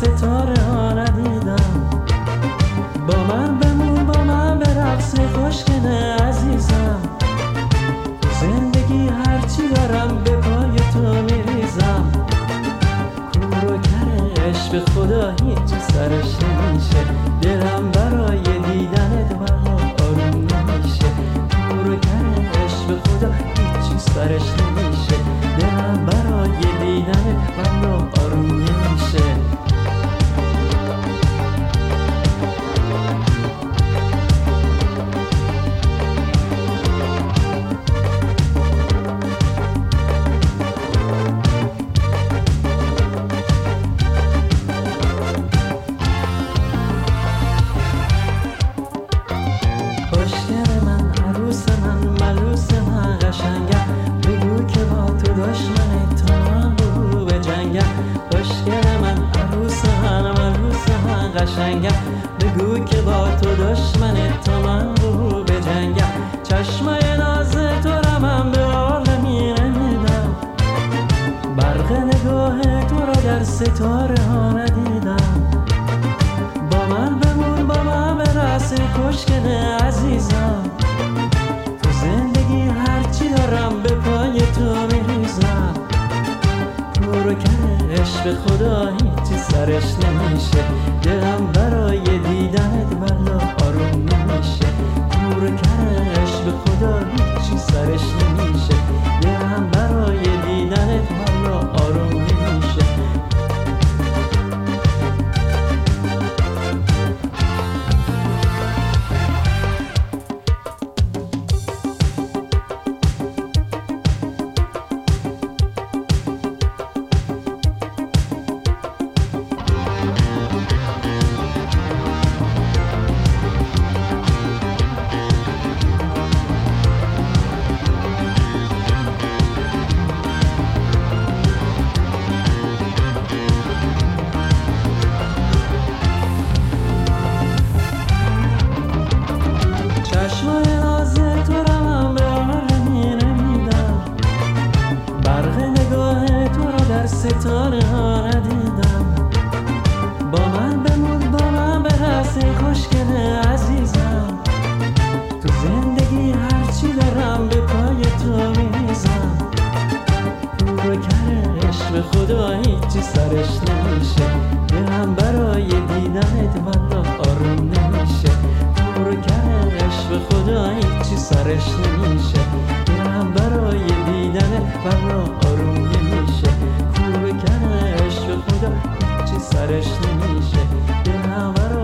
ستاره ها ندیدم. با من بمون، با من به رقص خوشگله عزیزم. زندگی هرچی دارم به پای تو میریزم. کور و کر عشق خدا هیچی سرش نمیشه. دلم برای دیدنت والله آروم نمیشه. کور و کر عشق خدا هیچی سرش نمیشه. دلم برای دیدنت والله آروم نمیشه. بگو که با تو دشمن تا من برو به جنگم. چشمای ناز تو را من به عالمی نمیدم. برق نگاه تو را در ستاره ها ندیدم. با من بمون، با من به رقص خوشگله عزیزم. تو زندگی هرچی دارم به پای تو میریزم. کور و کر عشق خدا هیچی سرش نمیشه. دلم برای دیدنت والله آروم نمیشه. کور و کر عشق خدا هیچی سرش نمیشه. دلم برای دیدنت والله آروم نمیشه. ستاره ها ندیدم. با من بمون، با من به رقص خوشگله عزیزم. تو زندگی هرچی دارم به پای تو میریزم. کور و کر عشق خدا هیچی سرش نمیشه. دلم برای دیدنت والله آروم نمیشه. کور و کر عشق خدا هیچی سرش نمیشه. دلم برای دیدنت والله آروم نمیشه. کور و کر عشق خدا هیچی سرش نمیشه. دلم برای